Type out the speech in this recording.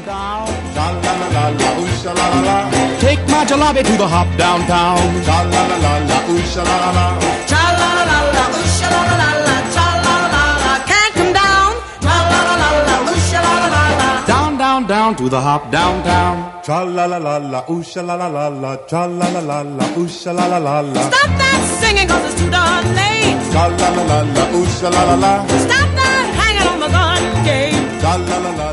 down. Sha la la la la, ooh sha la la la. Take my jalopy to the hop downtown. Sha la la la la, ooh sha la la la. Cha la la la la, ooh sha la la la, cha la la la la, can't come down. Cha la la la la, ooh sha la la la. Down, down, down to the hop downtown. Cha la la la la, ooh sha la la la la. Cha la la la la, ooh sha la la la la. Stop that singing 'cause it's too darn late. Cha la la la la, ooh sha la la la. Stop that hanging on the gun gate. Cha la la la.